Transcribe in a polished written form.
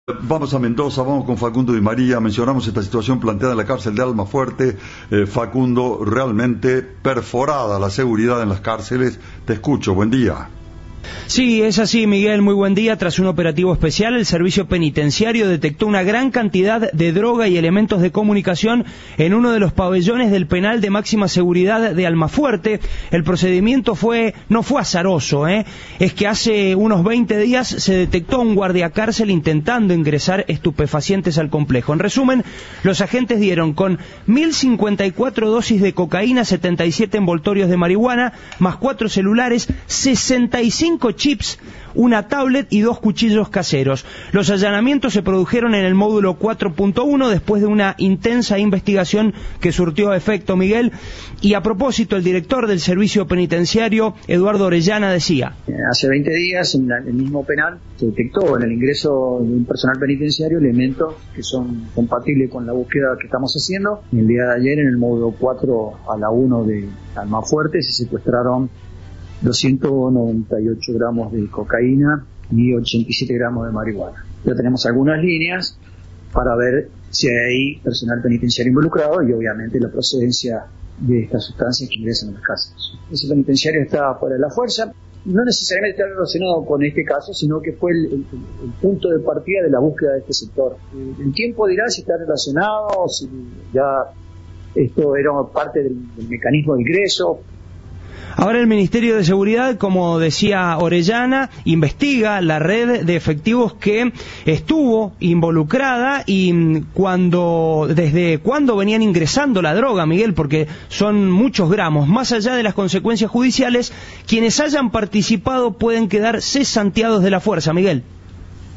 Vamos a Mendoza, vamos con Facundo Di María. Mencionamos esta situación planteada en la cárcel de Almafuerte. Facundo, realmente perforada la seguridad en las cárceles. Te escucho, buen día. Sí, es así, Miguel, muy buen día. Tras un operativo especial, el servicio penitenciario detectó una gran cantidad de droga y elementos de comunicación en uno de los pabellones del penal de máxima seguridad de Almafuerte. El procedimiento no fue azaroso, es que hace unos 20 días se detectó un guardiacárcel intentando ingresar estupefacientes al complejo. En resumen, los agentes dieron con 1.054 dosis de cocaína, 77 envoltorios de marihuana, más 4 celulares, 65 chips, una tablet y 2 cuchillos caseros. Los allanamientos se produjeron en el módulo 4.1 después de una intensa investigación que surtió efecto, Miguel. Y a propósito, el director del servicio penitenciario, Eduardo Orellana, decía: hace 20 días en el mismo penal se detectó en el ingreso de un personal penitenciario elementos que son compatibles con la búsqueda que estamos haciendo. El día de ayer en el módulo 4 a la 1 de Almafuerte se secuestraron 298 gramos de cocaína y 87 gramos de marihuana. Ya tenemos algunas líneas para ver si hay personal penitenciario involucrado y obviamente la procedencia de estas sustancias que ingresan a las casas. Ese penitenciario está fuera de la fuerza, no necesariamente está relacionado con este caso, sino que fue el punto de partida de la búsqueda de este sector. El tiempo dirá si está relacionado, si ya esto era parte del mecanismo de ingreso. Ahora el Ministerio de Seguridad, como decía Orellana, investiga la red de efectivos que estuvo involucrada y desde cuándo venían ingresando la droga, Miguel, porque son muchos gramos. Más allá de las consecuencias judiciales, quienes hayan participado pueden quedar cesanteados de la fuerza, Miguel.